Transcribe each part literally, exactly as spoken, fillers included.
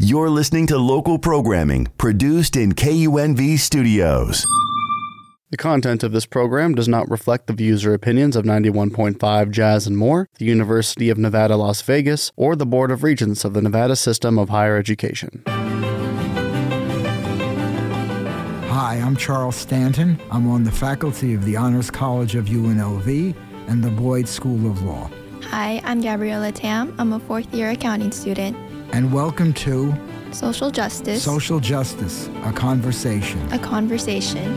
You're listening to local programming produced in K U N V studios. The content of this program does not reflect the views or opinions of ninety-one point five Jazz and More, the University of Nevada, Las Vegas, or the Board of Regents of the Nevada System of Higher Education. Hi, I'm Charles Stanton. I'm on the faculty of the Honors College of U N L V and the Boyd School of Law. Hi, I'm Gabriella Tam. I'm a fourth-year accounting student. And welcome to Social Justice. Social Justice, a Conversation. A Conversation.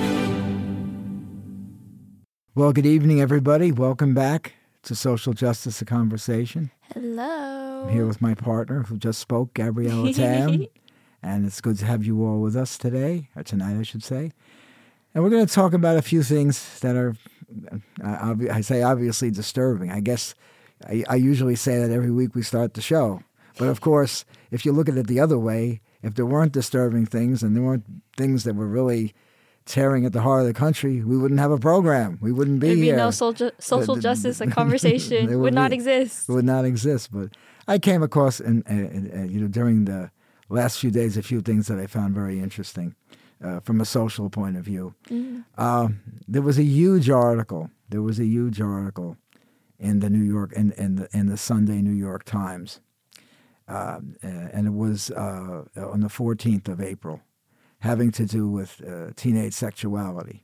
Well, good evening, everybody. Welcome back to Social Justice, a Conversation. Hello. I'm here with my partner who just spoke, Gabriella Tam. And it's good to have you all with us today, or tonight, I should say. And we're going to talk about a few things that are, uh, obvi- I say obviously disturbing. I guess I, I usually say that every week we start the show. But of course, if you look at it the other way, if there weren't disturbing things and there weren't things that were really tearing at the heart of the country, we wouldn't have a program. We wouldn't be There'd be here. no social, social the, the, justice, a conversation would, would not be, exist. It would not exist. But I came across, in, in, in, you know, during the last few days, a few things that I found very interesting uh, from a social point of view. Mm-hmm. Uh, there was a huge article. There was a huge article in the New York in, in the in the Sunday New York Times. Uh, and it was uh, on the fourteenth of April, having to do with uh, teenage sexuality.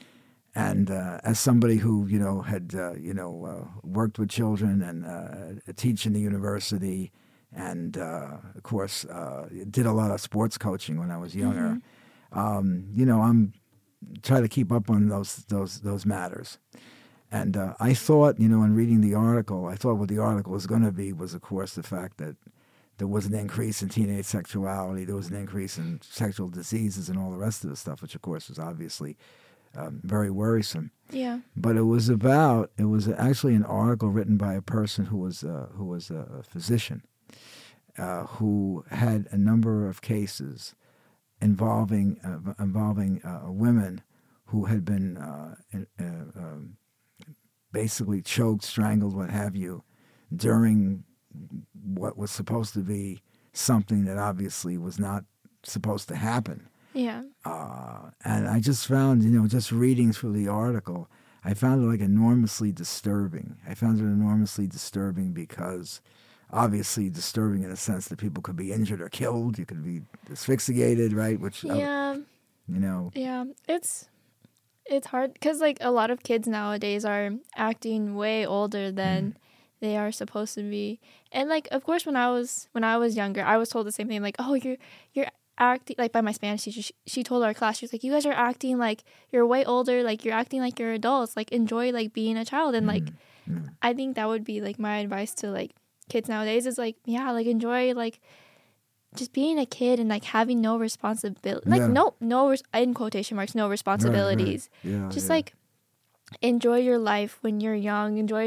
And uh, as somebody who, you know, had, uh, you know, uh, worked with children and uh, teach in the university and, uh, of course, uh, did a lot of sports coaching when I was younger, mm-hmm. um, you know, I'm trying to keep up on those those those matters. And uh, I thought, you know, in reading the article, I thought what the article was going to be was, of course, the fact that there was an increase in teenage sexuality, there was an increase in sexual diseases and all the rest of the stuff, which, of course, was obviously um, very worrisome. Yeah. But it was about, it was actually an article written by a person who was, uh, who was a physician uh, who had a number of cases involving, uh, involving uh, women who had been uh, uh, um, basically choked, strangled, what have you, during what was supposed to be something that obviously was not supposed to happen. Yeah. Uh, and I just found, you know, just reading through the article, I found it like enormously disturbing. I found it enormously disturbing because obviously disturbing in the sense that people could be injured or killed. You could be asphyxiated, right? Which, yeah. Uh, you know. Yeah. It's, it's hard because, like, a lot of kids nowadays are acting way older than mm. they are supposed to be. And, like, of course, when I was when I was younger, I was told the same thing, like, oh, you're you're acting, like, by my Spanish teacher, she, she told our class, she was like, you guys are acting like you're way older, like, you're acting like you're adults, like, enjoy, like, being a child. And, like, mm-hmm. I think that would be, like, my advice to, like, kids nowadays is, like, yeah, like, enjoy, like, just being a kid and, like, having no responsibility, like, yeah. no, no, res- in quotation marks, no responsibilities. Right, right. Yeah, just, yeah. like, enjoy your life when you're young, enjoy,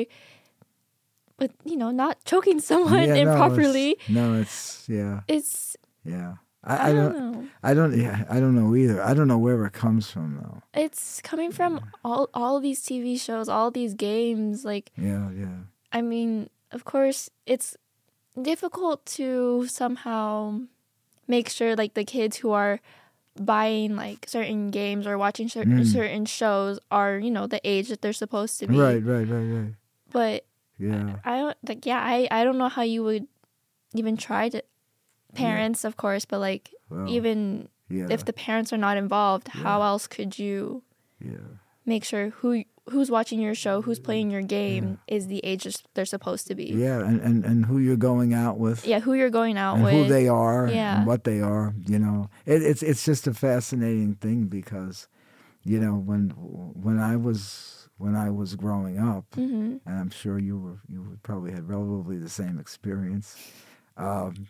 but, you know, not choking someone yeah, improperly. No, it's, no, it's yeah. It's, yeah. I, I, I don't, don't know. I don't, yeah, I don't know either. I don't know where it comes from, though. It's coming from all, all these T V shows, all these games, like, yeah, yeah. I mean, of course, it's difficult to somehow make sure, like, the kids who are buying, like, certain games or watching certain, mm. certain shows are, you know, the age that they're supposed to be. Right, right, right, right. But yeah, I, I don't, like, yeah, I, I don't know how you would even try to, parents, yeah. of course, but, like, well, yeah. even if the parents are not involved, yeah. how else could you yeah. make sure who who's watching your show, who's playing your game yeah. is the age they're supposed to be? Yeah, and, and, and who you're going out with. Yeah, who you're going out and with. who they are yeah. and what they are, you know. It, it's it's just a fascinating thing because, you know, when when I was when I was growing up, mm-hmm. and I'm sure you were you probably had relatively the same experience, um,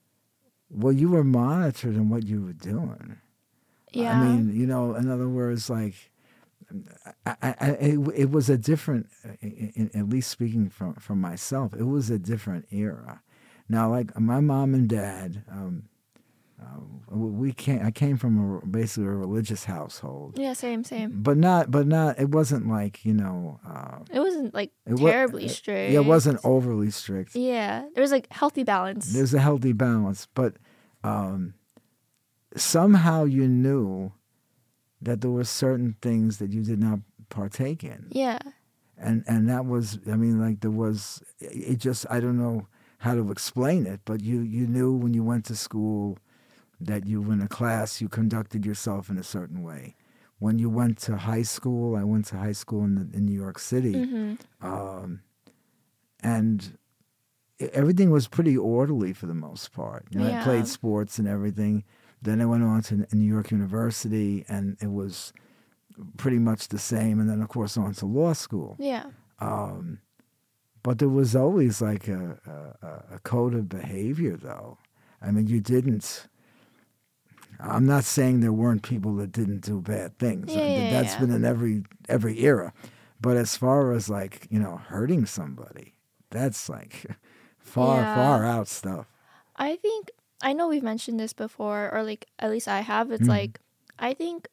well, you were monitored in what you were doing. Yeah. I mean, you know, in other words, like, I, I, it, it was a different, in, in, at least speaking from, from myself, it was a different era. Now, like, my mom and dad, um, uh, we came, I came from a, basically a religious household. Yeah, same, same. But not, but not, it wasn't like, you know. Uh, it wasn't, like, it terribly was, strict. Yeah, it wasn't overly strict. Yeah, there was, like, healthy balance. There's a healthy balance, but um, somehow you knew that there were certain things that you did not partake in. Yeah. And and that was, I mean, like there was, it just, I don't know how to explain it, but you, you knew when you went to school that you were in a class, you conducted yourself in a certain way. When you went to high school, I went to high school in, the, in New York City, Mm-hmm. um, and everything was pretty orderly for the most part. You know, Yeah. I played sports and everything. Then I went on to New York University, and it was pretty much the same. And then, of course, on to law school. Yeah. Um, but there was always like a, a, a code of behavior, though. I mean, you didn't. I'm not saying there weren't people that didn't do bad things. Yeah, yeah, That's yeah. been in every every era. But as far as like, you know, hurting somebody, that's like far, Yeah. far out stuff. I think I know we've mentioned this before, or like at least I have. It's Mhm. like I think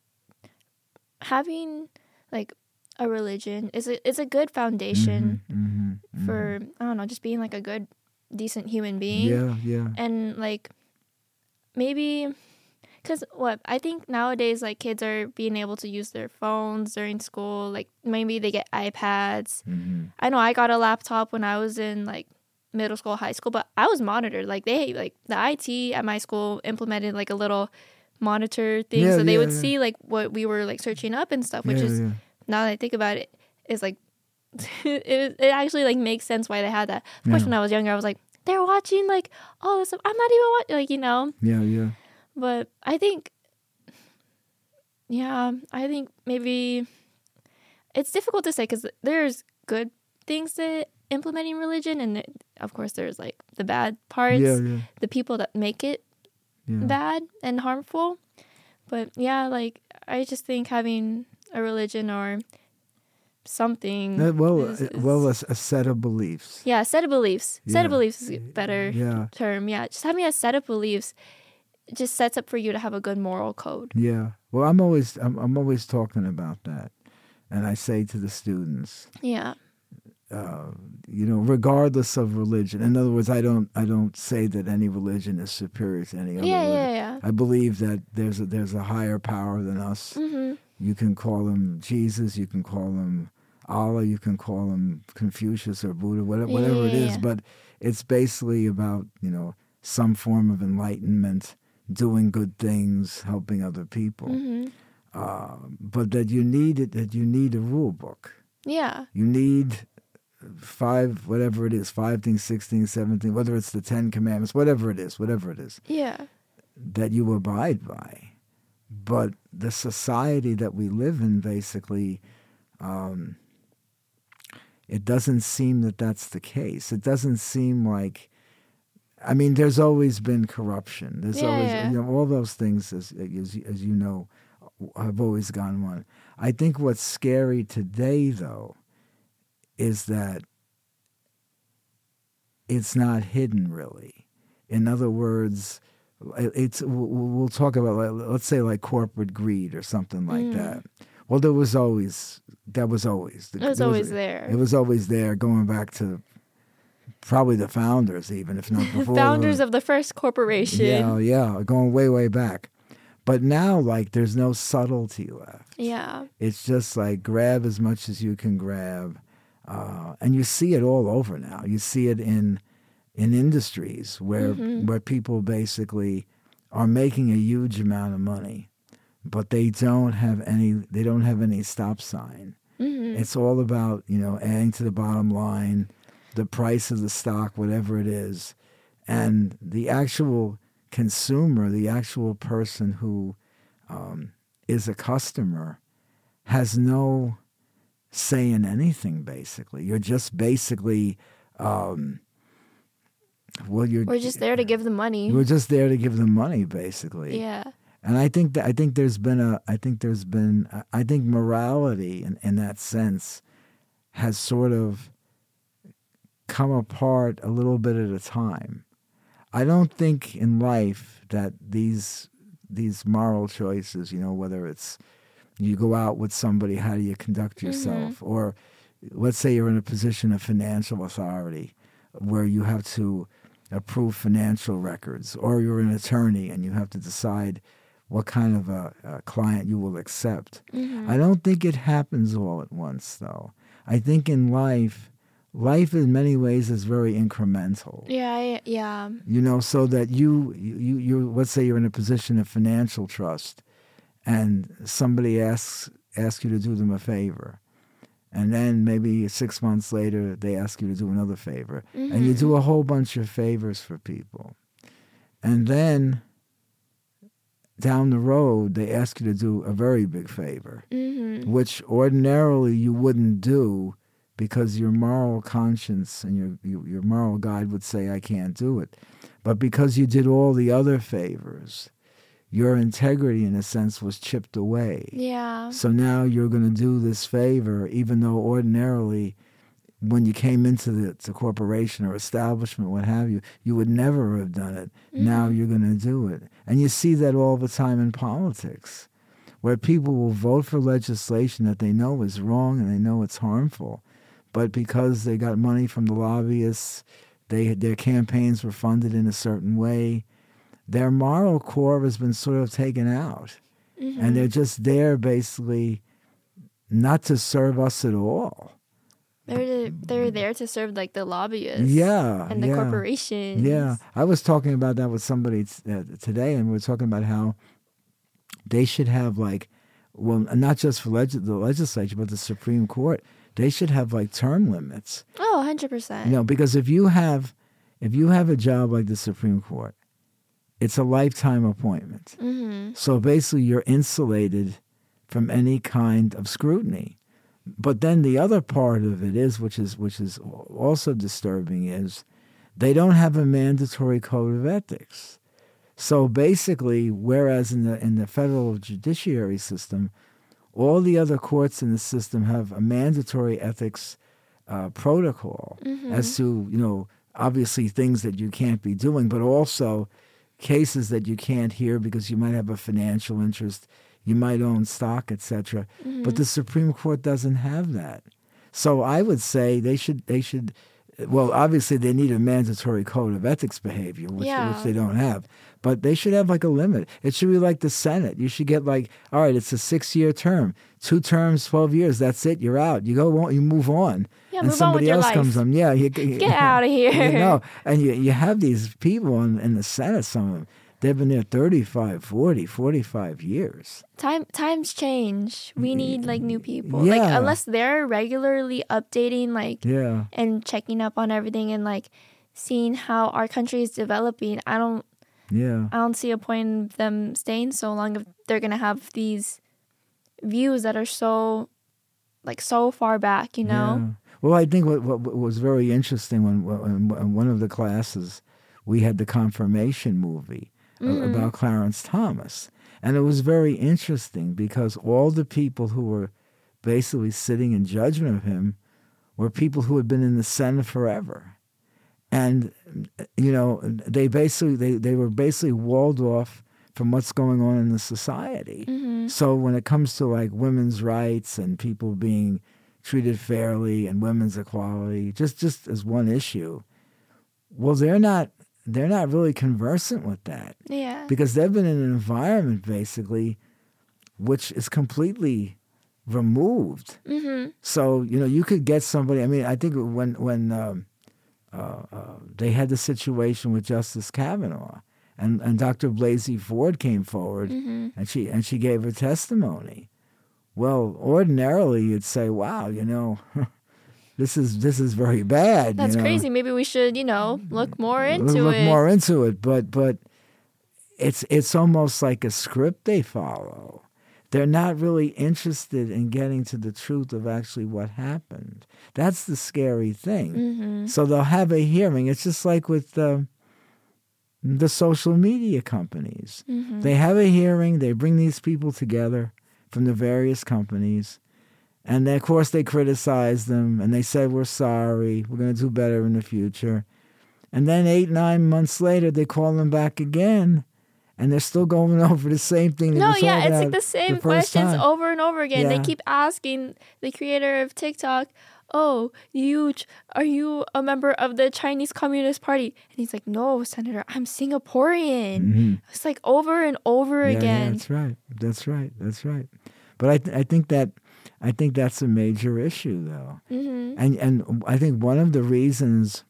having like a religion is a is a good foundation Mhm, mhm, for I don't know, just being like a good, decent human mhm. being. Yeah, yeah. And like maybe because what I think nowadays, like kids are being able to use their phones during school. Like maybe they get iPads. Mhm. I know I got a laptop when I was in like middle school, high school, but I was monitored. Like they like the I T at my school implemented like a little monitor thing, Yeah, so they yeah, would yeah. see like what we were like searching up and stuff. Which Yeah, is yeah. now that I think about it, is like it it actually like makes sense why they had that. Of course, Yeah. when I was younger, I was like, they're watching like all this stuff. I'm not even watching, like you know. Yeah, yeah. But I think, yeah, I think maybe it's difficult to say because there's good things to implementing religion, and there- of course there's like the bad parts, Yeah, yeah. the people that make it Yeah. bad and harmful. But yeah, like I just think having a religion or something. Uh, Well, is- uh, is- well, a, a set of beliefs. yeah, set of beliefs. Set of Yeah. beliefs is a better Yeah, term. Yeah, just having a set of beliefs just sets up for you to have a good moral code. yeah. Well, I'm always, I'm, I'm always talking about that, and I say to the students, Yeah. uh, you know, regardless of religion. In other words, I don't, I don't say that any religion is superior to any other Yeah, religion. yeah, yeah. I believe that there's a, there's a higher power than us. Mm-hmm. You can call him Jesus, you can call him Allah, you can call him Confucius or Buddha, whatever, Yeah, whatever it yeah, is. yeah. But it's basically about, you know, some form of enlightenment, doing good things, helping other people. Mm-hmm. Uh, but that you need it, that you need a rule book. Yeah. You need five, whatever it is, five things, six things, seven things, whether it's the Ten Commandments, whatever it is, whatever it is, Yeah. that you abide by. But the society that we live in, basically, um, it doesn't seem that that's the case. It doesn't seem like, I mean, there's always been corruption. There's Yeah, always, yeah. you know, all those things, as, as, as you know, have always gone on. I think what's scary today, though, is that it's not hidden, really. In other words, it's we'll we'll talk about, like, let's say, like corporate greed or something like Mm. that. Well, there was always, that was always. It was there always there. It was always there, going back to probably the founders, even if not before. Founders of the first corporation. Yeah, yeah, going way, way back. But now, like, there's no subtlety left. Yeah. It's just like grab as much as you can grab. Uh, and you see it all over now. You see it in in industries where Mhm. where people basically are making a huge amount of money, but they don't have any they don't have any stop sign. Mm-hmm. It's all about, you know, adding to the bottom line, the price of the stock, whatever it is. And the actual consumer, the actual person who um, is a customer, has no say in anything, basically. You're just basically, um, well, you're We're just there to give the money. We're just there to give them money, basically. Yeah. And I think that I think there's been a I think there's been I think morality in, in that sense has sort of come apart a little bit at a time. I don't think in life that these these moral choices, you know, whether it's you go out with somebody, how do you conduct yourself? Mm-hmm. Or let's say you're in a position of financial authority where you have to approve financial records, or you're an attorney and you have to decide what kind of a, a client you will accept. Mm-hmm. I don't think it happens all at once, though. I think in life, life in many ways is very incremental. Yeah, I, yeah. You know, so that you, you, you, let's say you're in a position of financial trust, and somebody asks asks you to do them a favor, and then maybe six months later they ask you to do another favor, Mm-hmm. and you do a whole bunch of favors for people, and then down the road they ask you to do a very big favor, Mm-hmm. which ordinarily you wouldn't do because your moral conscience and your, your your moral guide would say, I can't do it. But because you did all the other favors, your integrity, in a sense, was chipped away. Yeah. So now you're going to do this favor, even though ordinarily, when you came into the, the corporation or establishment, what have you, you would never have done it. Mm-hmm. Now you're going to do it. And you see that all the time in politics, where people will vote for legislation that they know is wrong and they know it's harmful. But because they got money from the lobbyists, they their campaigns were funded in a certain way, their moral core has been sort of taken out. Mm-hmm. And they're just there basically not to serve us at all. They're they're there to serve like the lobbyists. Yeah. And the yeah, corporations. Yeah. I was talking about that with somebody t- uh, today, and we were talking about how they should have like, well, not just for leg- the legislature, but the Supreme Court, they should have like term limits. Oh, one hundred percent. You know, because if you have if you have a job like the Supreme Court, it's a lifetime appointment. Mm-hmm. So basically you're insulated from any kind of scrutiny. But then the other part of it is, which is which is also disturbing, is they don't have a mandatory code of ethics. So basically, whereas in the in the federal judiciary system, all the other courts in the system have a mandatory ethics uh, protocol Mm-hmm. as to, you know, obviously things that you can't be doing, but also cases that you can't hear because you might have a financial interest, you might own stock, et cetera. Mm-hmm. But the Supreme Court doesn't have that. So I would say they should they should. Well, obviously they need a mandatory code of ethics behavior, which, Yeah. which they don't have. But they should have like a limit. It should be like the Senate. You should get like, all right, it's a six-year term, two terms, twelve years. That's it. You're out. You go, you move on. Yeah, and move on with somebody your else life. comes on. Yeah, you, you, Get out of here. You know, and you you have these people in, in the Senate. Some of them, they've been there thirty-five, forty, forty-five years. Time times change. We need like new people. Like Yeah. unless they're regularly updating like Yeah. and checking up on everything and like seeing how our country is developing, I don't Yeah. I don't see a point in them staying so long if they're gonna have these views that are so like so far back, you know? Yeah. Well, I think what, what what was very interesting when, when in one of the classes we had the confirmation movie a- Mm. about Clarence Thomas, and it was very interesting because all the people who were basically sitting in judgment of him were people who had been in the Senate forever, and you know they basically they, they were basically walled off from what's going on in the society. Mm-hmm. So when it comes to like women's rights and people being treated fairly and women's equality, just just as one issue, well, they're not they're not really conversant with that Yeah. because they've been in an environment basically which is completely removed. Mm-hmm. So you know you could get somebody. I mean, I think when when um, uh, uh, they had the situation with Justice Kavanaugh. And and Doctor Blasey Ford came forward, Mm-hmm. and she and she gave her testimony. Well, ordinarily you'd say, "Wow, you know, this is this is very bad." That's you know? crazy. Maybe we should, you know, look more into Look it. more into it, but but it's it's almost like a script they follow. They're not really interested in getting to the truth of actually what happened. That's the scary thing. Mm-hmm. So they'll have a hearing. It's just like with. Uh, The social media companies. Mm-hmm. They have a hearing, they bring these people together from the various companies, and then, of course they criticize them, and they say, we're sorry, we're going to do better in the future. And then eight, nine months later, they call them back again, and they're still going over the same thing. They No, were yeah, talking it's like about the same the first questions time. over and over again. They Yeah. keep asking the creator of TikTok, oh, you ch- are you a member of the Chinese Communist Party? And he's like, no, Senator, I'm Singaporean. Mm-hmm. It's like over and over Yeah, again. yeah, that's right. That's right. That's right. But I, th- I think that, I think that's a major issue, though. Mm-hmm. And and I think one of the reasons,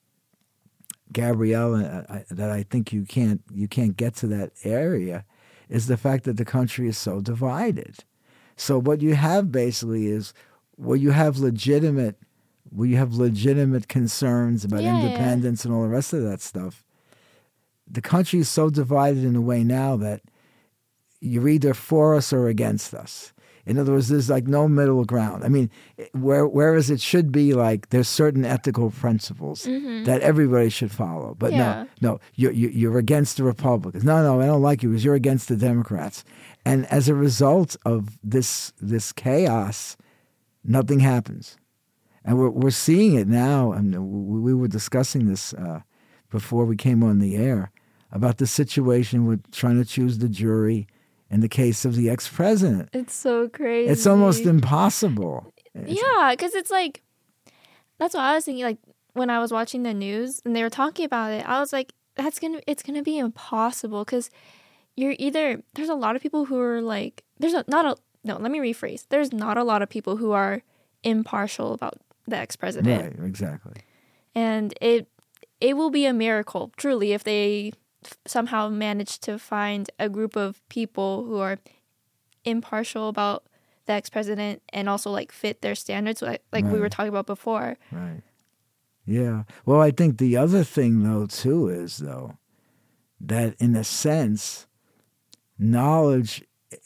Gabrielle, uh, I, that I think you can't you can't get to that area, is the fact that the country is so divided. So what you have basically is, where you have legitimate, where you have legitimate concerns about Yeah, yeah. independence and all the rest of that stuff. The country is so divided in a way now that you're either for us or against us. In other words, there's like no middle ground. I mean, where, whereas it should be like there's certain ethical principles Mm-hmm. that everybody should follow. But Yeah. no, no, you're, you're against the Republicans. No, no, I don't like you because you're against the Democrats. And as a result of this this chaos, nothing happens. And we're, we're seeing it now. And we, we were discussing this uh, before we came on the air about the situation with trying to choose the jury in the case of the ex-president. It's so crazy. It's almost impossible. Yeah, because it's like, that's what I was thinking. Like when I was watching the news and they were talking about it, I was like, that's gonna, it's gonna be impossible because you're either, there's a lot of people who are like, there's a, not a, no, let me rephrase. There's not a lot of people who are impartial about the ex-president. Right, exactly. And it, it will be a miracle, truly, if they somehow manage to find a group of people who are impartial about the ex-president and also like fit their standards like, like we Right. were talking about before. Right. Yeah. Well, I think the other thing, though, too, is, though, that in a sense, knowledge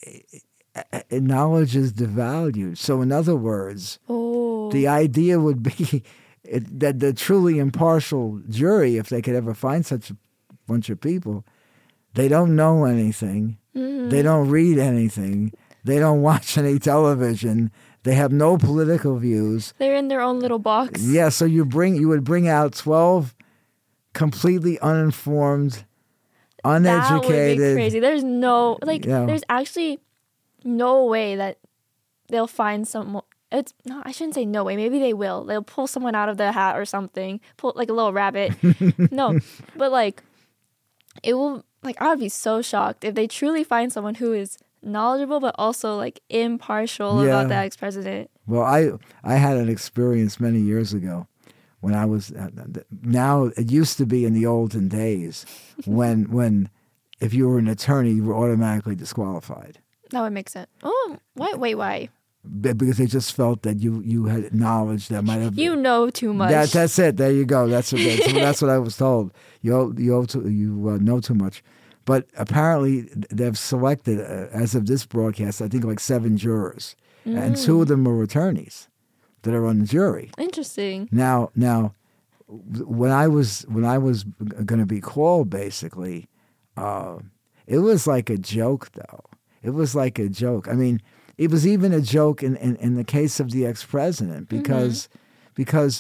knowledge is devalued. So, in other words, Oh. the idea would be it, that the truly impartial jury, if they could ever find such a bunch of people, they don't know anything. Mhm. They don't read anything. They don't watch any television. They have no political views. They're in their own little box. Yeah, so you bring you would bring out twelve completely uninformed, uneducated. That would be crazy. There's no, like, Yeah. there's actually no way that they'll find someone. It's no, I shouldn't say no way. Maybe they will. They'll pull someone out of the hat or something. Pull like a little rabbit. No, but like, it will. Like, I would be so shocked if they truly find someone who is knowledgeable but also like impartial Yeah. about the ex-president. Well, I I had an experience many years ago when I was uh, now it used to be in the olden days when when if you were an attorney you were automatically disqualified. That would make sense. Oh, wait, wait, why? Be- because they just felt that you you had knowledge that might have You know too much. That, that's it. There you go. That's what, that's, that's what I was told. You owe, you owe to, you uh, know too much. But apparently they've selected, uh, as of this broadcast, I think like seven jurors, Mm. and two of them are attorneys that are on the jury. Interesting. Now, now, when I was when I was going to be called, basically, uh, it was like a joke, though. It was like a joke. I mean, it was even a joke in, in, in the case of the ex-president because mm-hmm. because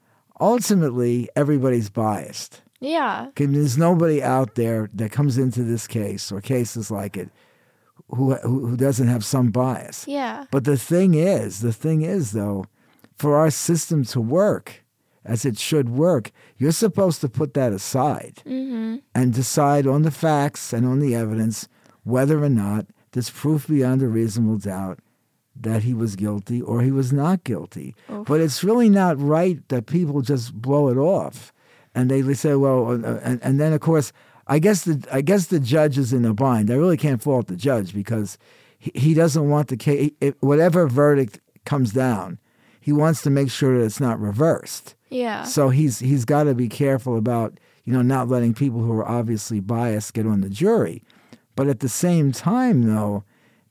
ultimately everybody's biased. Yeah. Okay, there's nobody out there that comes into this case or cases like it who, who who doesn't have some bias. Yeah. But the thing is, the thing is though, for our system to work as it should work, you're supposed to put that aside Mm-hmm. and decide on the facts and on the evidence whether or not there's proof beyond a reasonable doubt that he was guilty or he was not guilty. Oof. But it's really not right that people just blow it off. And they say, well, uh, and, and then, of course, I guess the I guess the judge is in a bind. I really can't fault the judge because he, he doesn't want the case, whatever verdict comes down, he wants to make sure that it's not reversed. Yeah. So he's he's got to be careful about, you know, not letting people who are obviously biased get on the jury. But at the same time, though,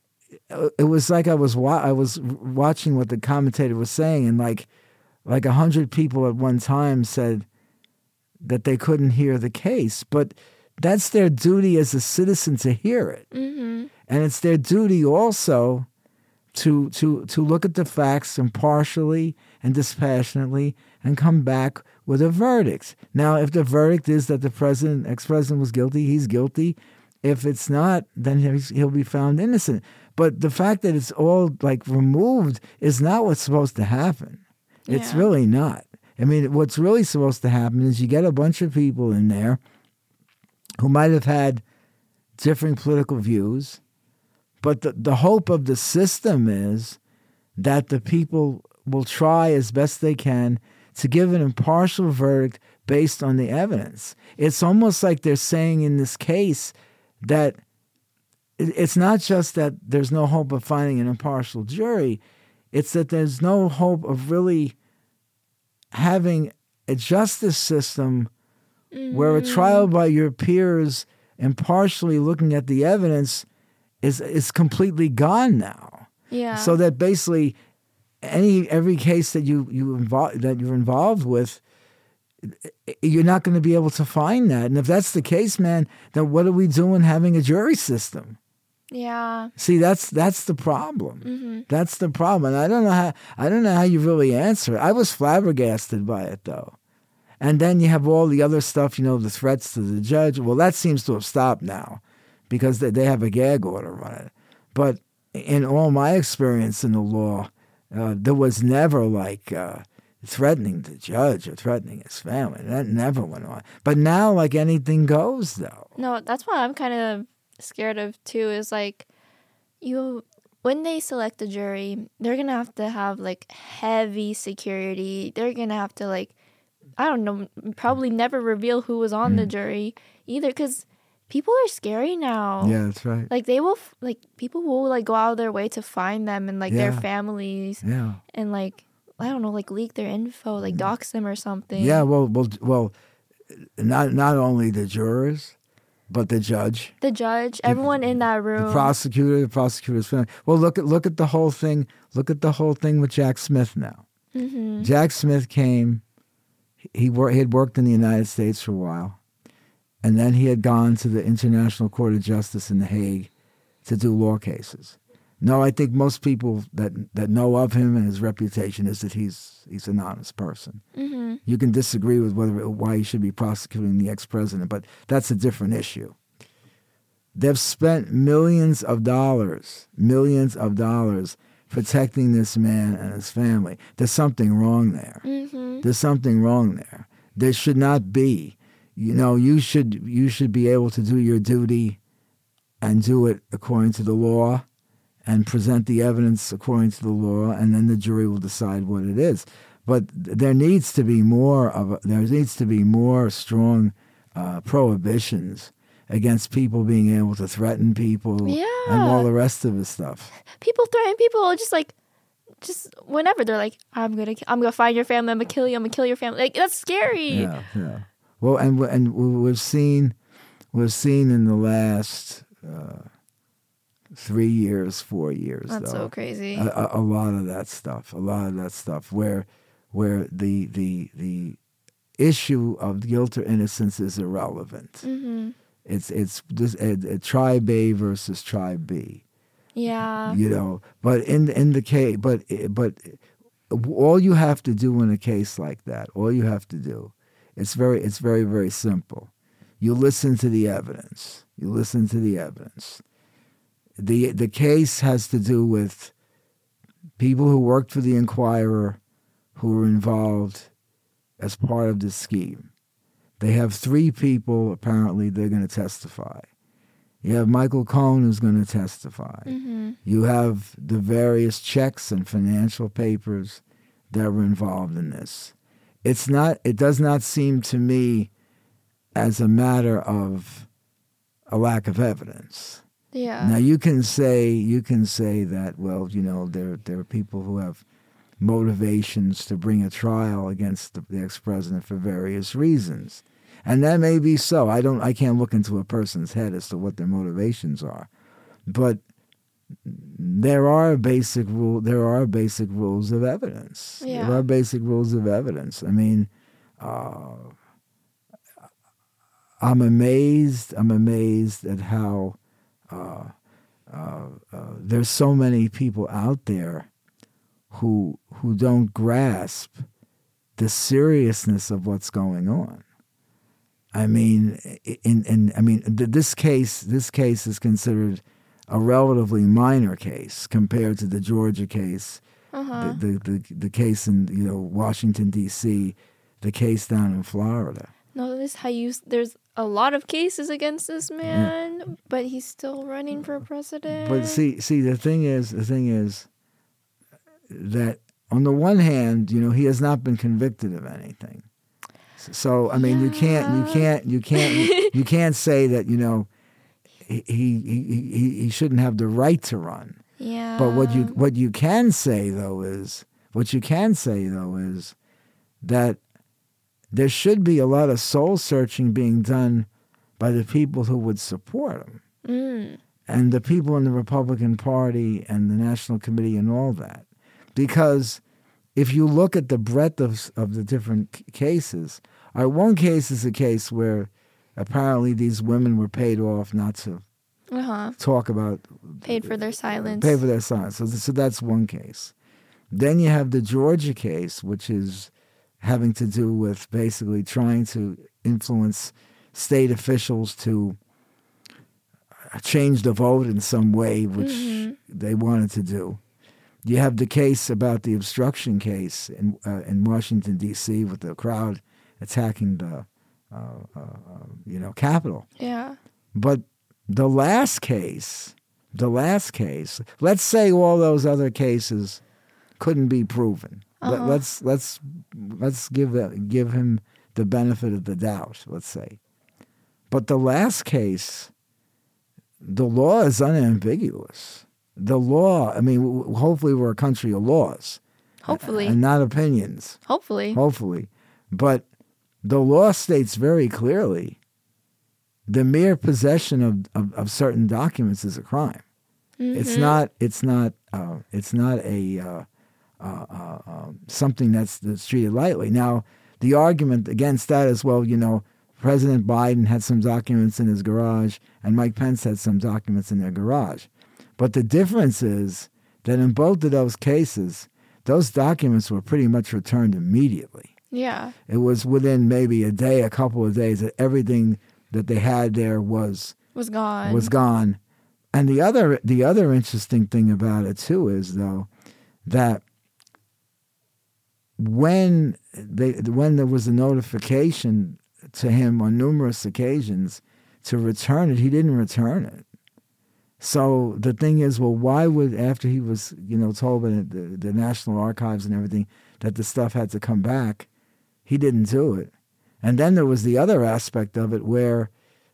it was like I was wa- I was watching what the commentator was saying, and like like a hundred people at one time said that they couldn't hear the case, but that's their duty as a citizen to hear it, Mm-hmm. and it's their duty also to to to look at the facts impartially and dispassionately and come back with a verdict. Now, if the verdict is that the president, ex-president, was guilty, he's guilty. If it's not, then he's, he'll be found innocent. But the fact that it's all like removed is not what's supposed to happen. It's Yeah. really not. I mean, what's really supposed to happen is you get a bunch of people in there who might have had different political views, but the, the hope of the system is that the people will try as best they can to give an impartial verdict based on the evidence. It's almost like they're saying in this case that it- it's not just that there's no hope of finding an impartial jury, it's that there's no hope of really having a justice system where a trial by your peers impartially looking at the evidence is is completely gone now. Yeah. So that basically any every case that you you involve that you're involved with, you're not going to be able to find that. And if that's the case, man, then what are we doing having a jury system? Yeah. See, that's that's the problem. Mm-hmm. That's the problem. And I don't know how I don't know how you really answer it. I was flabbergasted by it though. And then you have all the other stuff, you know, the threats to the judge. Well, that seems to have stopped now because they, they have a gag order on it. But in all my experience in the law, uh, there was never like uh, threatening the judge or threatening his family. That never went on. But now, like anything goes, though. No, that's what I'm kind of scared of too. Is like, you when they select a jury, they're gonna have to have like heavy security. They're gonna have to like, I don't know, probably never reveal who was on Mm. the jury either, because people are scary now. Yeah, that's right. Like they will, f- like people will like go out of their way to find them and like their Yeah. families Yeah. and like I don't know, like leak their info, like dox them or something. Yeah, well, well, well, not not only the jurors, but the judge, The judge, everyone in that room. the prosecutor, the prosecutor's family. Well, look at look at the whole thing. Look at the whole thing with Jack Smith now. Mm-hmm. Jack Smith came. He wor- he had worked in the United States for a while, and then he had gone to the International Court of Justice in The Hague to do law cases. No, I think most people that that know of him and his reputation is that he's he's an honest person. Mm-hmm. You can disagree with whether why he should be prosecuting the ex-president, but that's a different issue. They've spent millions of dollars, millions of dollars protecting this man and his family. There's something wrong there. Mm-hmm. There's something wrong there. There should not be. You know, you should you should be able to do your duty and do it according to the law and present the evidence according to the law, and then the jury will decide what it is. But there needs to be more of a, there needs to be more strong uh, prohibitions against people being able to threaten people Yeah. and all the rest of the stuff. People threaten people just like, just whenever they're like, I'm gonna, I'm gonna find your family, I'm gonna kill you, I'm gonna kill your family. Like that's scary. Yeah, yeah. Well, and and we've seen we've seen in the last uh, three years, four years, That's though, so crazy. a, a, a lot of that stuff, a lot of that stuff, where where the the the issue of guilt or innocence is irrelevant. Mm-hmm. It's it's this a, a tribe A versus tribe B. Yeah. You know, but in in the case, but but all you have to do in a case like that, all you have to do, it's very it's very very simple. You listen to the evidence. You listen to the evidence. the The case has to do with people who worked for the Inquirer, who were involved as part of the scheme. They have three people apparently they're going to testify. You have Michael Cohen who's going to testify. Mm-hmm. You have the various checks and financial papers that were involved in this. It's not. It does not seem to me as a matter of a lack of evidence. Yeah. Now you can say you can say that, well, you know, there there are people who have motivations to bring a trial against the, the ex-president for various reasons. And that may be so. I don't I can't look into a person's head as to what their motivations are. But there are basic rule there are basic rules of evidence. Yeah. There are basic rules of evidence. I mean, uh, I'm amazed I'm amazed at how uh, uh, uh, there's so many people out there who who don't grasp the seriousness of what's going on. I mean, in, in I mean, this case this case is considered a relatively minor case compared to the Georgia case Uh-huh. the, the, the, the case in, you know, Washington, D C, the case down in Florida. Notice how you there's a lot of cases against this man, yeah. but he's still running for president. But see, see, the thing is, the thing is that on the one hand, you know, he has not been convicted of anything. So I mean, yeah. you can't, you can't, you can't, you can't say that, you know, he he he he shouldn't have the right to run. Yeah. But what you what you can say though is what you can say though is that there should be a lot of soul searching being done by the people who would support him. Mm. And the people in the Republican Party and the National Committee and all that. Because if you look at the breadth of, of the different c- cases, our one case is a case where apparently these women were paid off not to uh-huh. talk about... Paid for their silence. Paid for their silence. So, so that's one case. Then you have the Georgia case, which is having to do with basically trying to influence state officials to change the vote in some way, which mm-hmm. they wanted to do. You have the case about the obstruction case in uh, in Washington, D C with the crowd attacking the, uh, uh, uh, you know, Capitol. Yeah. But the last case, the last case, let's say all those other cases couldn't be proven. Uh-huh. Let, let's let's let's give that, give him the benefit of the doubt. Let's say, but the last case, the law is unambiguous. The law. I mean, w- hopefully we're a country of laws, hopefully, and not opinions. Hopefully, hopefully, but the law states very clearly the mere possession of, of, of certain documents is a crime. Mm-hmm. It's not. It's not. Uh, it's not a. Uh, Uh, uh, uh, something that's, that's treated lightly. Now, the argument against that is, well, you know, President Biden had some documents in his garage and Mike Pence had some documents in their garage. But the difference is that in both of those cases, those documents were pretty much returned immediately. Yeah. It was within maybe a day, a couple of days, that everything that they had there was was gone. Was gone. And the other the other interesting thing about it too is though that when they when there was a notification to him on numerous occasions to return it, he didn't return it. So the thing is, well, why would, after he was, you know, told by the, the National Archives and everything that the stuff had to come back, he didn't do it. And then there was the other aspect of it where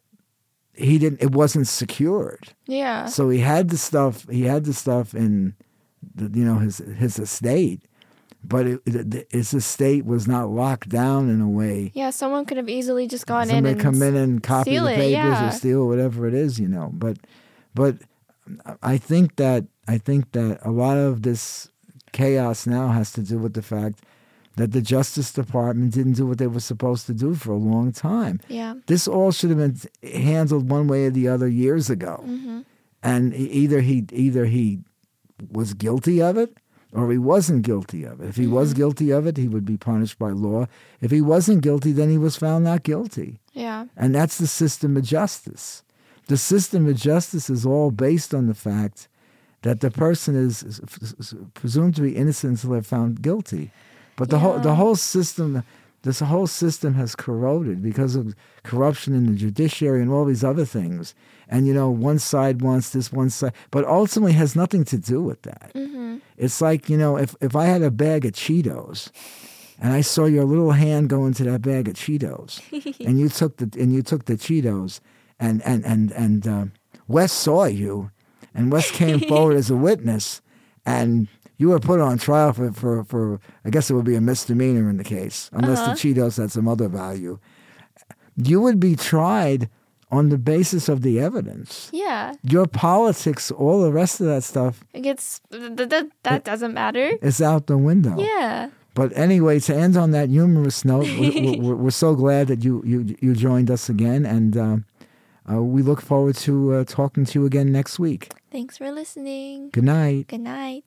he didn't, it wasn't secured. Yeah. So he had the stuff, he had the stuff in, the, you know, his his estate, but it, it, his estate was not locked down in a way. Yeah, someone could have easily just gone Somebody in and come in and copy the it, papers yeah. or steal whatever it is, you know. But, but I think that I think that a lot of this chaos now has to do with the fact that the Justice Department didn't do what they were supposed to do for a long time. Yeah. This all should have been handled one way or the other years ago. Mm-hmm. And either he either he was guilty of it or he wasn't guilty of it. If he mm-hmm. was guilty of it, he would be punished by law. If he wasn't guilty, then he was found not guilty. Yeah. And that's the system of justice. The system of justice is all based on the fact that the person is presumed to be innocent until they're found guilty. But the yeah. whole the whole system, this whole system has corroded because of corruption in the judiciary and all these other things. And you know, one side wants this, one side, but ultimately has nothing to do with that. Mm-hmm. It's like, you know, if if I had a bag of Cheetos, and I saw your little hand go into that bag of Cheetos, and you took the and you took the Cheetos, and and and and uh, Wes saw you, and Wes came forward as a witness, and you were put on trial for, for, for, I guess it would be a misdemeanor in the case, unless uh-huh. the Cheetos had some other value. You would be tried on the basis of the evidence. Yeah. Your politics, all the rest of that stuff. It gets, th- th- th- that it, doesn't matter. It's out the window. Yeah. But anyway, to end on that humorous note, we're, we're, we're so glad that you, you, you joined us again, and uh, uh, we look forward to uh, talking to you again next week. Thanks for listening. Good night. Good night.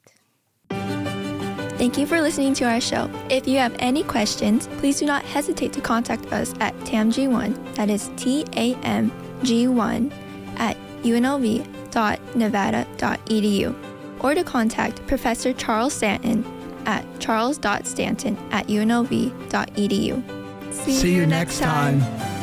Thank you for listening to our show. If you have any questions, please do not hesitate to contact us at T A M G one, that is T A M G one, at U N L V dot nevada dot E D U. or to contact Professor Charles Stanton at charles dot stanton at u n l v dot e d u. See you next time.